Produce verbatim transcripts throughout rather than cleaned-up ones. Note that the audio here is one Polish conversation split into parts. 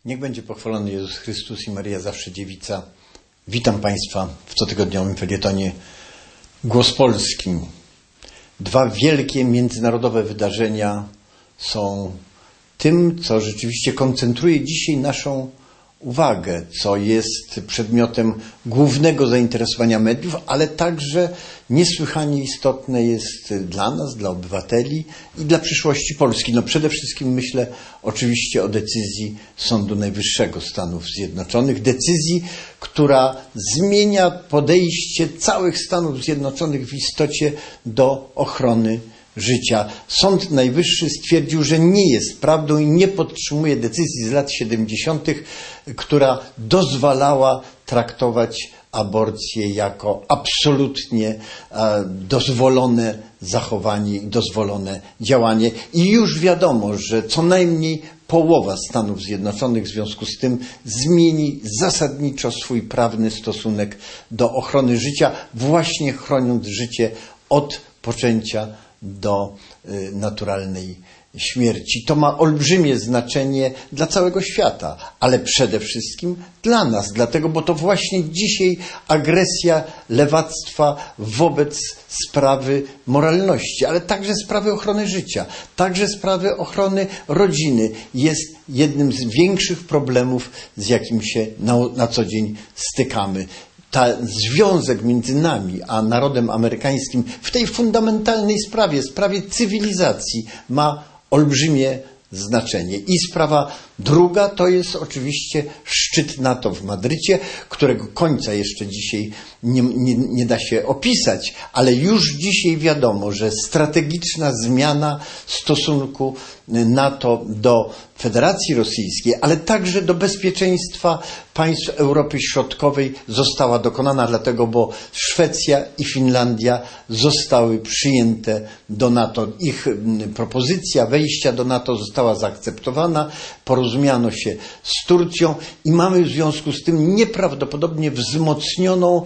Niech będzie pochwalony Jezus Chrystus i Maryja zawsze dziewica. Witam Państwa w cotygodniowym felietonie Głos Polski. Dwa wielkie międzynarodowe wydarzenia są tym, co rzeczywiście koncentruje dzisiaj naszą uwagę, co jest przedmiotem głównego zainteresowania mediów, ale także niesłychanie istotne jest dla nas, dla obywateli i dla przyszłości Polski. No przede wszystkim myślę oczywiście o decyzji Sądu Najwyższego Stanów Zjednoczonych, decyzji, która zmienia podejście całych Stanów Zjednoczonych w istocie do ochrony życia. Sąd Najwyższy stwierdził, że nie jest prawdą i nie podtrzymuje decyzji z lat siedemdziesiątych, która dozwalała traktować aborcję jako absolutnie e, dozwolone zachowanie i dozwolone działanie. I już wiadomo, że co najmniej połowa Stanów Zjednoczonych w związku z tym zmieni zasadniczo swój prawny stosunek do ochrony życia, właśnie chroniąc życie od poczęcia do y, naturalnej śmierci. To ma olbrzymie znaczenie dla całego świata, ale przede wszystkim dla nas, dlatego, bo to właśnie dzisiaj agresja lewactwa wobec sprawy moralności, ale także sprawy ochrony życia, także sprawy ochrony rodziny jest jednym z większych problemów, z jakim się na, na co dzień stykamy. Ta związek między nami a narodem amerykańskim w tej fundamentalnej sprawie, sprawie cywilizacji ma olbrzymie znaczenie. I sprawa druga to jest oczywiście szczyt NATO w Madrycie, którego końca jeszcze dzisiaj nie, nie, nie da się opisać, ale już dzisiaj wiadomo, że strategiczna zmiana stosunku NATO do Federacji Rosyjskiej, ale także do bezpieczeństwa państw Europy Środkowej została dokonana, dlatego, bo Szwecja i Finlandia zostały przyjęte do NATO. Ich propozycja wejścia do NATO została zaakceptowana, porozumiano się z Turcją i mamy w związku z tym nieprawdopodobnie wzmocnioną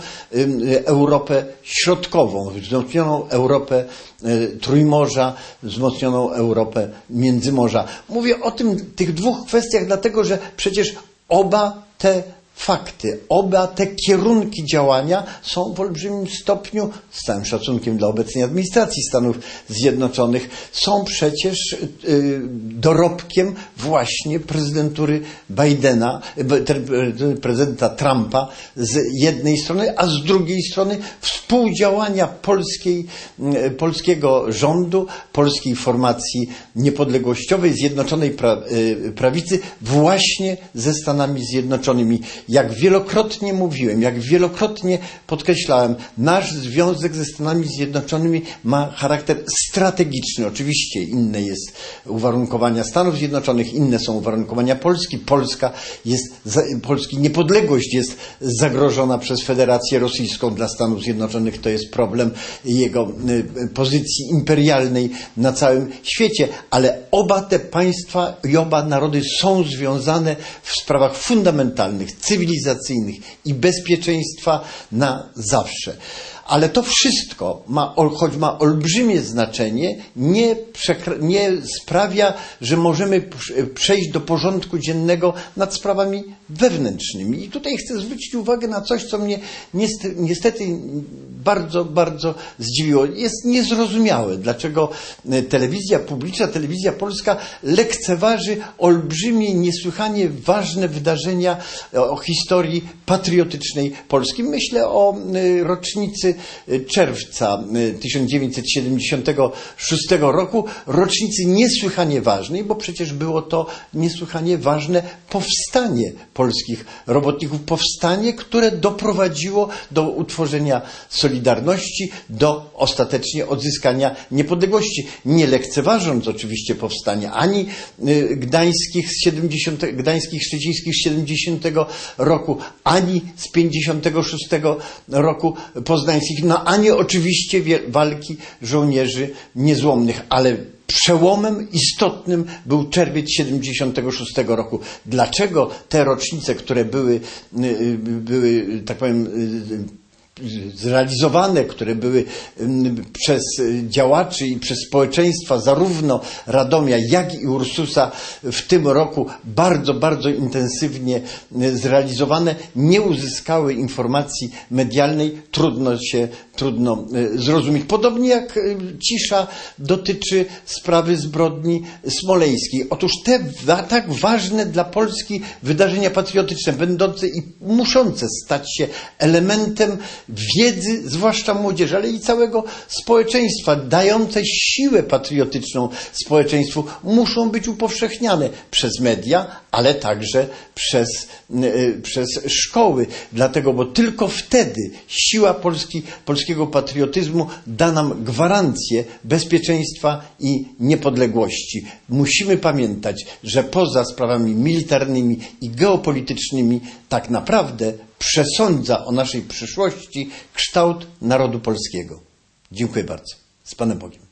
Europę Środkową, wzmocnioną Europę Trójmorza, wzmocnioną Europę Międzymorza. Mówię o tym, tych dwóch kwestiach, dlatego że przecież oba te fakty, oba te kierunki działania są w olbrzymim stopniu, z całym szacunkiem dla obecnej administracji Stanów Zjednoczonych, są przecież y, dorobkiem właśnie prezydentury Bidena, prezydenta Trumpa z jednej strony, a z drugiej strony współdziałania polskiej, y, polskiego rządu, polskiej formacji niepodległościowej, Zjednoczonej pra, y, Prawicy właśnie ze Stanami Zjednoczonymi. Jak wielokrotnie mówiłem, jak wielokrotnie podkreślałem, nasz związek ze Stanami Zjednoczonymi ma charakter strategiczny. Oczywiście inne jest uwarunkowania Stanów Zjednoczonych, inne są uwarunkowania Polski. Polska jest, Polski niepodległość jest zagrożona przez Federację Rosyjską. Dla Stanów Zjednoczonych to jest problem jego pozycji imperialnej na całym świecie. Ale oba te państwa i oba narody są związane w sprawach fundamentalnych, cywilizacyjnych i bezpieczeństwa na zawsze. Ale to wszystko, ma, choć ma olbrzymie znaczenie, nie, nie sprawia, że możemy przejść do porządku dziennego nad sprawami wewnętrznymi. I tutaj chcę zwrócić uwagę na coś, co mnie niestety bardzo, bardzo zdziwiło. Jest niezrozumiałe, dlaczego telewizja publiczna, telewizja polska lekceważy olbrzymie, niesłychanie ważne wydarzenia o historii patriotycznej Polski. Myślę o rocznicy czerwca tysiąc dziewięćset siedemdziesiątego szóstego roku, rocznicy niesłychanie ważnej, bo przecież było to niesłychanie ważne powstanie polskich robotników, powstanie, które doprowadziło do utworzenia Solidarności, do ostatecznie odzyskania niepodległości. Nie lekceważąc oczywiście powstania ani gdańskich, z siedemdziesiątego, gdańskich, szczecińskich z siedemdziesiątego roku, ani z pięćdziesiątego szóstego roku poznańskich, no ani oczywiście walki żołnierzy niezłomnych, ale przełomem istotnym był czerwiec siedemdziesiątego szóstego roku. Dlaczego te rocznice, które były, były tak powiem, zrealizowane, które były przez działaczy i przez społeczeństwa zarówno Radomia, jak i Ursusa w tym roku bardzo, bardzo intensywnie zrealizowane, nie uzyskały informacji medialnej, trudno się, trudno zrozumieć. Podobnie jak cisza dotyczy sprawy zbrodni smoleńskiej. Otóż te tak ważne dla Polski wydarzenia patriotyczne, będące i muszące stać się elementem wiedzy, zwłaszcza młodzieży, ale i całego społeczeństwa, dające siłę patriotyczną społeczeństwu, muszą być upowszechniane przez media, ale także przez, przez szkoły. Dlatego, bo tylko wtedy siła Polski, polskiego patriotyzmu da nam gwarancję bezpieczeństwa i niepodległości. Musimy pamiętać, że poza sprawami militarnymi i geopolitycznymi tak naprawdę przesądza o naszej przyszłości kształt narodu polskiego. Dziękuję bardzo. Z Panem Bogiem.